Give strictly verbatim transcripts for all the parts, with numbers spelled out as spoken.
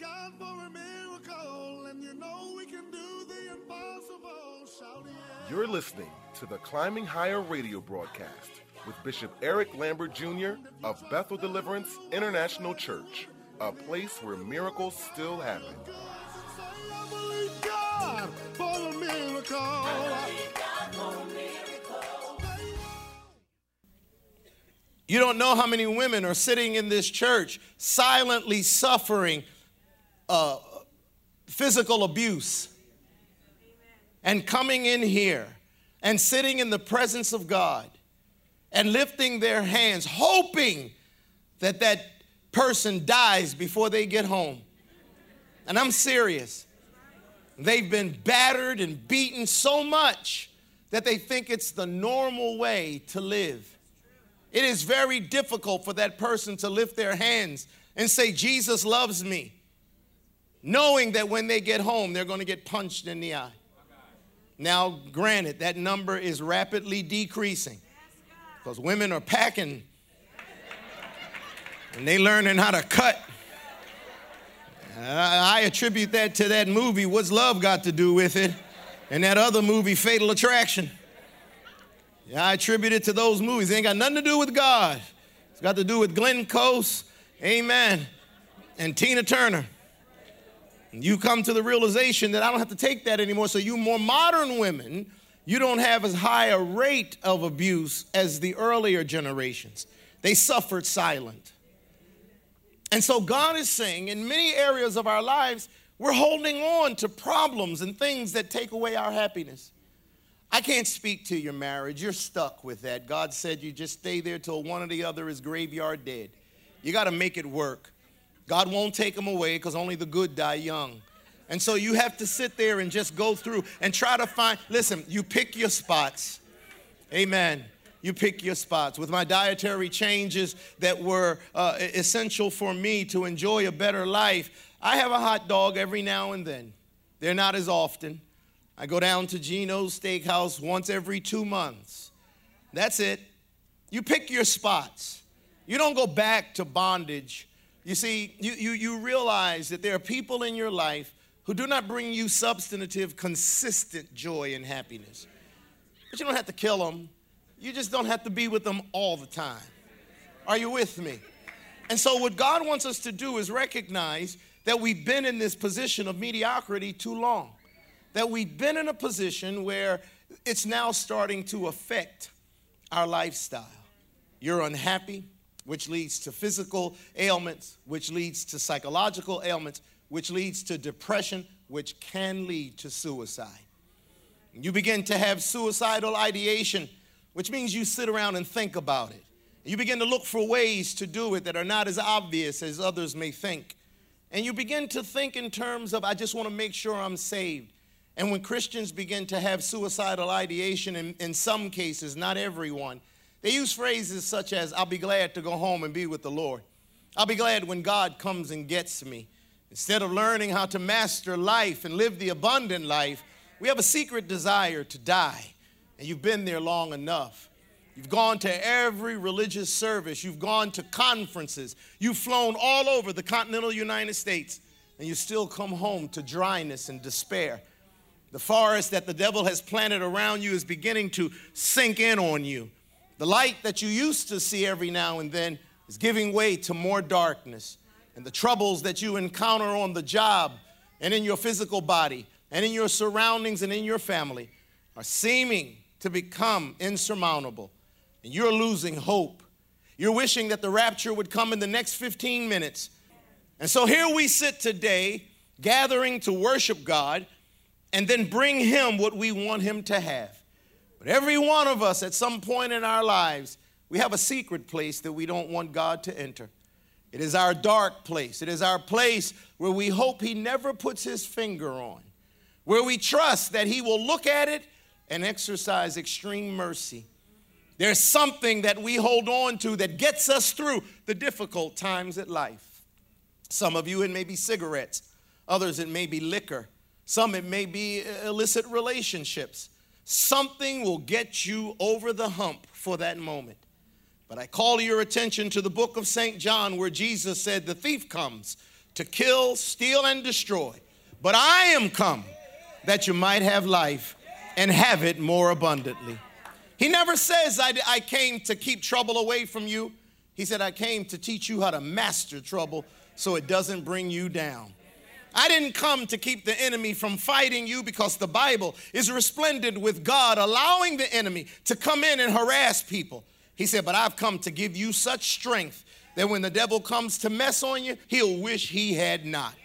God for a miracle, and you know we can do the impossible. Shout yeah. You're listening to the Climbing Higher radio broadcast with Bishop Eric Lambert Junior of Bethel Deliverance International Church, a place where miracles still happen. I believe God for a miracle. I believe God for a miracle. You don't know how many women are sitting in this church silently suffering uh, physical abuse and coming in here and sitting in the presence of God and lifting their hands, hoping that that person dies before they get home. And I'm serious. They've been battered and beaten so much that they think it's the normal way to live. It is very difficult for that person to lift their hands and say, Jesus loves me, knowing that when they get home, they're going to get punched in the eye. Now, granted, that number is rapidly decreasing because women are packing and they learning how to cut. I attribute that to that movie, What's Love Got to Do with It, and that other movie, Fatal Attraction. Yeah, I attribute it to those movies. It ain't got nothing to do with God. It's got to do with Glenn Close, amen, and Tina Turner. And you come to the realization that I don't have to take that anymore. So you more modern women, you don't have as high a rate of abuse as the earlier generations. They suffered silent. And so God is saying in many areas of our lives, we're holding on to problems and things that take away our happiness. I can't speak to your marriage. You're stuck with that. God said you just stay there till one or the other is graveyard dead. You got to make it work. God won't take them away because only the good die young. And so you have to sit there and just go through and try to find, listen, you pick your spots. Amen. You pick your spots. With my dietary changes that were uh, essential for me to enjoy a better life, I have a hot dog every now and then. They're not as often. I go down to Gino's Steakhouse once every two months. That's it. You pick your spots. You don't go back to bondage. You see, you, you, you realize that there are people in your life who do not bring you substantive, consistent joy and happiness. But you don't have to kill them. You just don't have to be with them all the time. Are you with me? And so what God wants us to do is recognize that we've been in this position of mediocrity too long. That we've been in a position where it's now starting to affect our lifestyle. You're unhappy, which leads to physical ailments, which leads to psychological ailments, which leads to depression, which can lead to suicide. You begin to have suicidal ideation, which means you sit around and think about it. You begin to look for ways to do it that are not as obvious as others may think. And you begin to think in terms of, I just want to make sure I'm saved. And when Christians begin to have suicidal ideation, in, in some cases, not everyone, they use phrases such as, I'll be glad to go home and be with the Lord. I'll be glad when God comes and gets me. Instead of learning how to master life and live the abundant life, we have a secret desire to die. And you've been there long enough. You've gone to every religious service. You've gone to conferences. You've flown all over the continental United States. And you still come home to dryness and despair. The forest that the devil has planted around you is beginning to sink in on you. The light that you used to see every now and then is giving way to more darkness. And the troubles that you encounter on the job and in your physical body and in your surroundings and in your family are seeming to become insurmountable. And you're losing hope. You're wishing that the rapture would come in the next fifteen minutes. And so here we sit today, gathering to worship God and then bring him what we want him to have. But every one of us at some point in our lives, we have a secret place that we don't want God to enter. It is our dark place. It is our place where we hope he never puts his finger on, where we trust that he will look at it and exercise extreme mercy. There's something that we hold on to that gets us through the difficult times in life. Some of you, it may be cigarettes. Others, it may be liquor. Some, it may be illicit relationships. Something will get you over the hump for that moment. But I call your attention to the book of Saint John where Jesus said the thief comes to kill, steal, and destroy. But I am come that you might have life and have it more abundantly. He never says, I, I came to keep trouble away from you. He said, I came to teach you how to master trouble so it doesn't bring you down. I didn't come to keep the enemy from fighting you, because the Bible is resplendent with God allowing the enemy to come in and harass people. He said, but I've come to give you such strength that when the devil comes to mess on you, he'll wish he had not.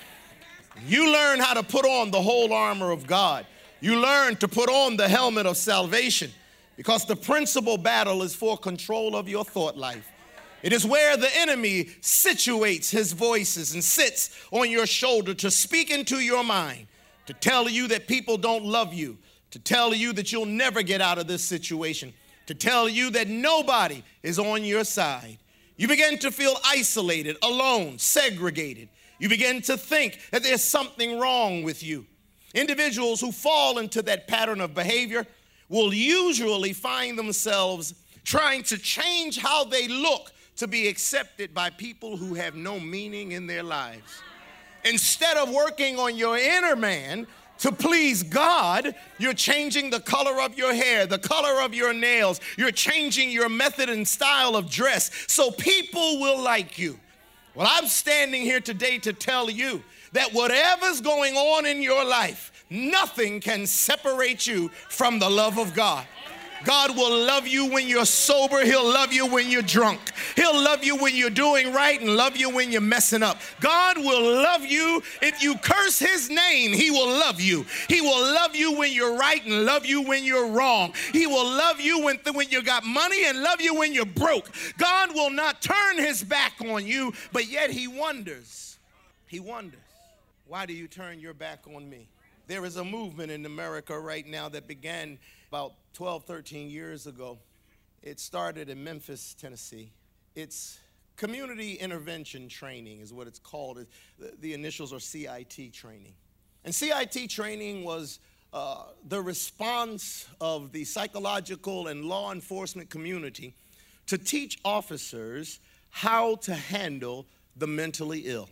You learn how to put on the whole armor of God. You learn to put on the helmet of salvation, because the principal battle is for control of your thought life. It is where the enemy situates his voices and sits on your shoulder to speak into your mind, to tell you that people don't love you, to tell you that you'll never get out of this situation, to tell you that nobody is on your side. You begin to feel isolated, alone, segregated. You begin to think that there's something wrong with you. Individuals who fall into that pattern of behavior will usually find themselves trying to change how they look to be accepted by people who have no meaning in their lives. Instead of working on your inner man to please God, you're changing the color of your hair, the color of your nails. You're changing your method and style of dress so people will like you. Well, I'm standing here today to tell you that whatever's going on in your life, nothing can separate you from the love of God. God will love you when you're sober. He'll love you when you're drunk. He'll love you when you're doing right and love you when you're messing up. God will love you. If you curse his name, he will love you. He will love you when you're right and love you when you're wrong. He will love you when, when you got money and love you when you're broke. God will not turn his back on you, but yet he wonders. He wonders, why do you turn your back on me? There is a movement in America right now that began about twelve, thirteen years ago. It started in Memphis, Tennessee. It's community intervention training is what it's called. The, the initials are C I T training. And C I T training was uh, the response of the psychological and law enforcement community to teach officers how to handle the mentally ill.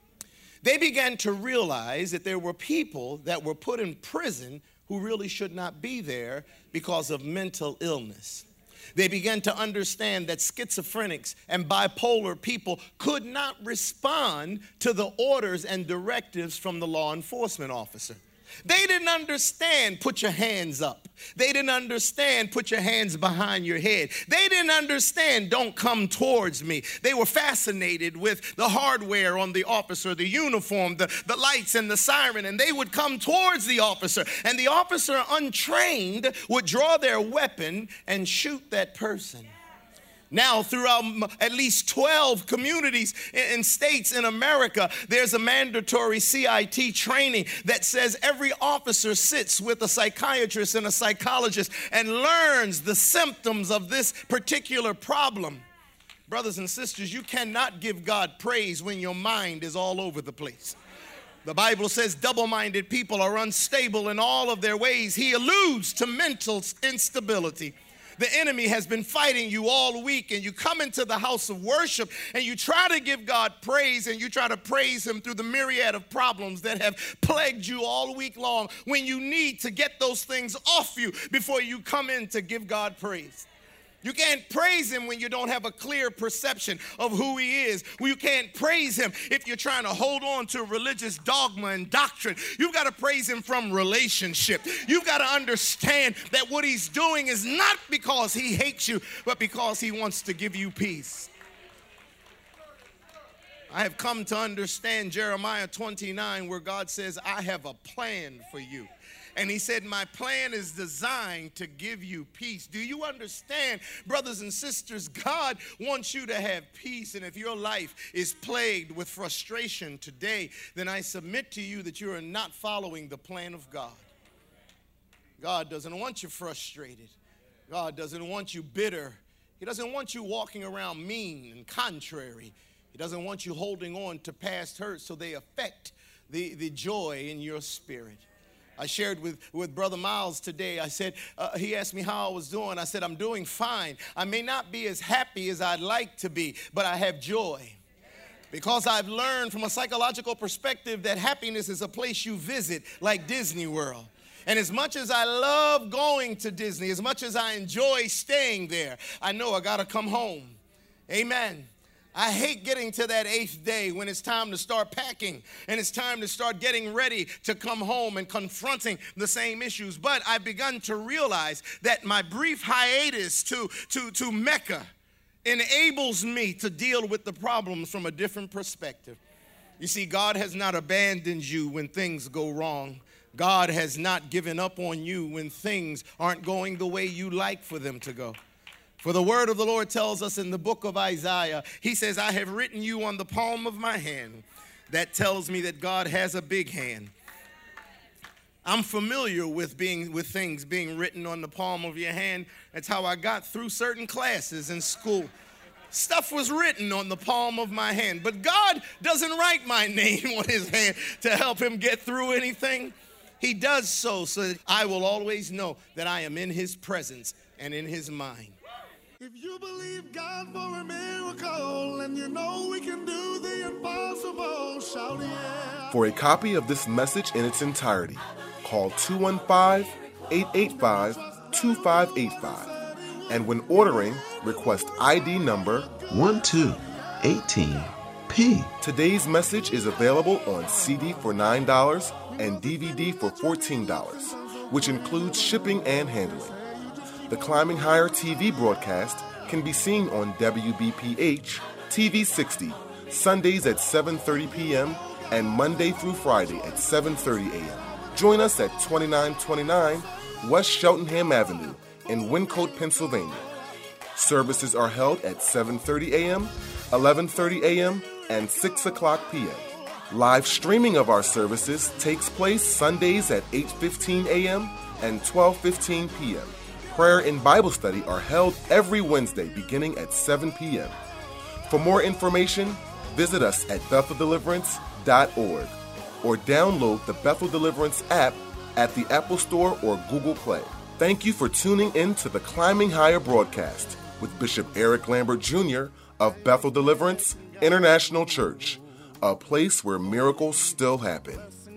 They began to realize that there were people that were put in prison who really should not be there because of mental illness. They began to understand that schizophrenics and bipolar people could not respond to the orders and directives from the law enforcement officer. They didn't understand, put your hands up. They didn't understand, put your hands behind your head. They didn't understand, don't come towards me. They were fascinated with the hardware on the officer, the uniform, the, the lights and the siren, and they would come towards the officer. And the officer, untrained, would draw their weapon and shoot that person. Now, throughout at least twelve communities and states in America, there's a mandatory C I T training that says every officer sits with a psychiatrist and a psychologist and learns the symptoms of this particular problem. Brothers and sisters, you cannot give God praise when your mind is all over the place. The Bible says double-minded people are unstable in all of their ways. He alludes to mental instability. The enemy has been fighting you all week, and you come into the house of worship and you try to give God praise, and you try to praise him through the myriad of problems that have plagued you all week long, when you need to get those things off you before you come in to give God praise. You can't praise him when you don't have a clear perception of who he is. You can't praise him if you're trying to hold on to religious dogma and doctrine. You've got to praise him from relationship. You've got to understand that what he's doing is not because he hates you, but because he wants to give you peace. I have come to understand Jeremiah twenty-nine, where God says, I have a plan for you. And he said, my plan is designed to give you peace. Do you understand, brothers and sisters? God wants you to have peace. And if your life is plagued with frustration today, then I submit to you that you are not following the plan of God. God doesn't want you frustrated. God doesn't want you bitter. He doesn't want you walking around mean and contrary. He doesn't want you holding on to past hurts so they affect the, the joy in your spirit. I shared with, with Brother Miles today. I said, uh, he asked me how I was doing. I said, I'm doing fine. I may not be as happy as I'd like to be, but I have joy. Because I've learned from a psychological perspective that happiness is a place you visit, like Disney World. And as much as I love going to Disney, as much as I enjoy staying there, I know I got to come home. Amen. I hate getting to that eighth day when it's time to start packing and it's time to start getting ready to come home and confronting the same issues. But I've begun to realize that my brief hiatus to, to, to Mecca enables me to deal with the problems from a different perspective. You see, God has not abandoned you when things go wrong. God has not given up on you when things aren't going the way you like for them to go. For the word of the Lord tells us in the book of Isaiah, he says, I have written you on the palm of my hand. That tells me that God has a big hand. I'm familiar with being with things being written on the palm of your hand. That's how I got through certain classes in school. Stuff was written on the palm of my hand. But God doesn't write my name on his hand to help him get through anything. He does so so that I will always know that I am in his presence and in his mind. If you believe God for a miracle and you know we can do the impossible, shout yeah. For a copy of this message in its entirety, call two one five, eight eight five, two five eight five. And when ordering, request I D number one two one eight P. Today's message is available on C D for nine dollars and D V D for fourteen dollars, which includes shipping and handling. The Climbing Higher T V broadcast can be seen on W B P H T V sixty, Sundays at seven thirty p.m. and Monday through Friday at seven thirty a.m. Join us at twenty-nine twenty-nine West Cheltenham Avenue in Wyncote, Pennsylvania. Services are held at seven thirty a.m., eleven thirty a.m., and six o'clock p.m. Live streaming of our services takes place Sundays at eight fifteen a.m. and twelve fifteen p.m. Prayer and Bible study are held every Wednesday beginning at seven p.m. For more information, visit us at bethel deliverance dot org or download the Bethel Deliverance app at the Apple Store or Google Play. Thank you for tuning in to the Climbing Higher broadcast with Bishop Eric Lambert Junior of Bethel Deliverance International Church, a place where miracles still happen.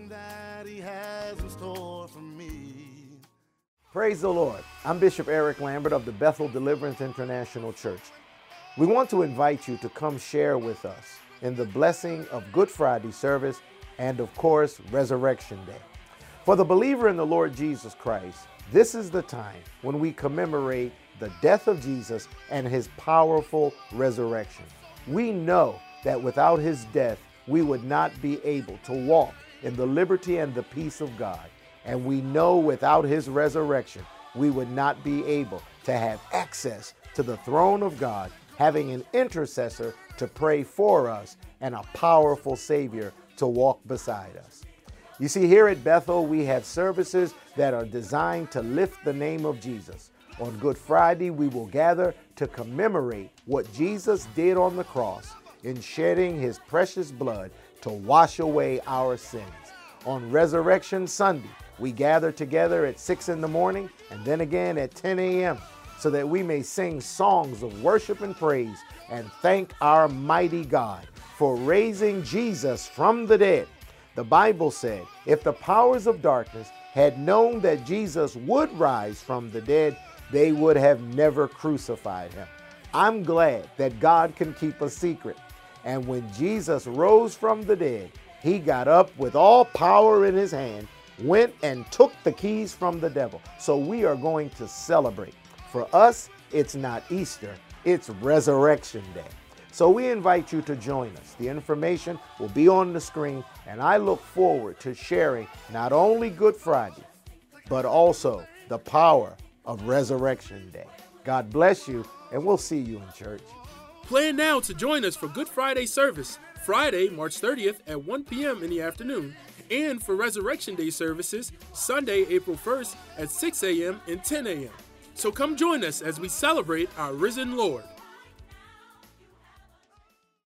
Praise the Lord. I'm Bishop Eric Lambert of the Bethel Deliverance International Church. We want to invite you to come share with us in the blessing of Good Friday service and, of course, Resurrection Day. For the believer in the Lord Jesus Christ, this is the time when we commemorate the death of Jesus and his powerful resurrection. We know that without his death, we would not be able to walk in the liberty and the peace of God. And we know without his resurrection, we would not be able to have access to the throne of God, having an intercessor to pray for us and a powerful Savior to walk beside us. You see, here at Bethel, we have services that are designed to lift the name of Jesus. On Good Friday, we will gather to commemorate what Jesus did on the cross in shedding his precious blood to wash away our sins. On Resurrection Sunday, we gather together at six in the morning and then again at ten a.m. so that we may sing songs of worship and praise and thank our mighty God for raising Jesus from the dead. The Bible said, if the powers of darkness had known that Jesus would rise from the dead, they would have never crucified him. I'm glad that God can keep a secret. And when Jesus rose from the dead, he got up with all power in his hand, went and took the keys from the devil. So we are going to celebrate. For us, it's not Easter, it's Resurrection Day. So we invite you to join us. The information will be on the screen, and I look forward to sharing not only Good Friday, but also the power of Resurrection Day. God bless you, and we'll see you in church. Plan now to join us for Good Friday service, Friday, March thirtieth at one p.m. in the afternoon, and for Resurrection Day services, Sunday, April first at six a.m. and ten a.m. So come join us as we celebrate our risen Lord.